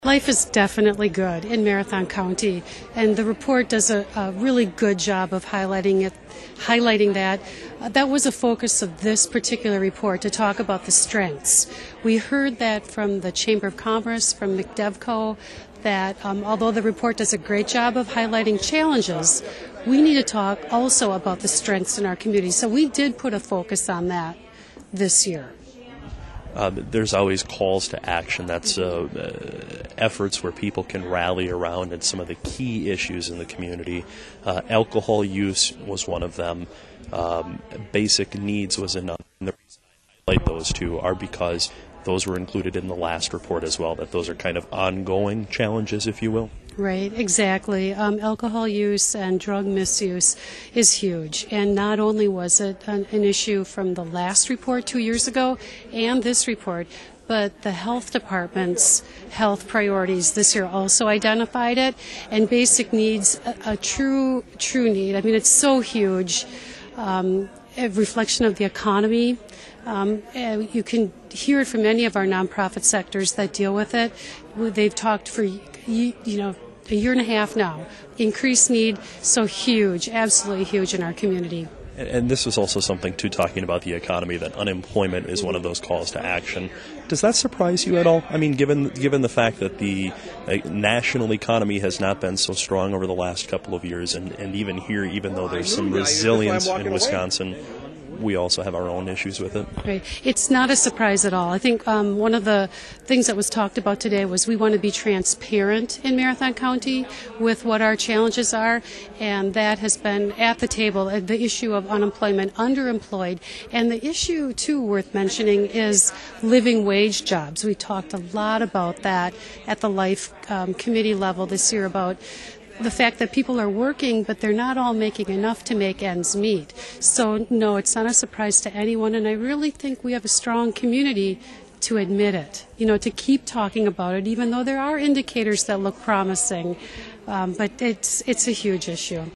Life is definitely good in Marathon County, and the report does a really good job of highlighting that. That was a focus of this particular report, to talk about the strengths. We heard that from the Chamber of Commerce, from McDevco, that although the report does a great job of highlighting challenges, we need to talk also about the strengths in our community. So we did put a focus on that this year. There's always calls to action. That's efforts where people can rally around and some of the key issues in the community. Alcohol use was one of them. Basic needs was another. And the reason I highlight those two are because those were included in the last report as well, that those are kind of ongoing challenges, if you will. Right, exactly. Alcohol use and drug misuse is huge. And not only was it an issue from the last report 2 years ago and this report, but the health department's health priorities this year also identified it. And basic needs, a true need. I mean, it's so huge. A reflection of the economy. You can hear it from many of our nonprofit sectors that deal with it. They've talked for a year and a half now. Increased need, so huge, absolutely huge in our community. And this is also something, too, talking about the economy, that unemployment is one of those calls to action. Does that surprise you at all? I mean, given the fact that the national economy has not been so strong over the last couple of years, and even here, even though there's some resilience in Wisconsin, we also have our own issues with it. Right. It's not a surprise at all. I think one of the things that was talked about today was we want to be transparent in Marathon County with what our challenges are, and that has been at the table, the issue of unemployment, underemployed, and the issue, too, worth mentioning is living wage jobs. We talked a lot about that at the Life Committee level this year, about the fact that people are working, but they're not all making enough to make ends meet. So, no, it's not a surprise to anyone, and I really think we have a strong community to admit it, to keep talking about it, even though there are indicators that look promising. But it's a huge issue.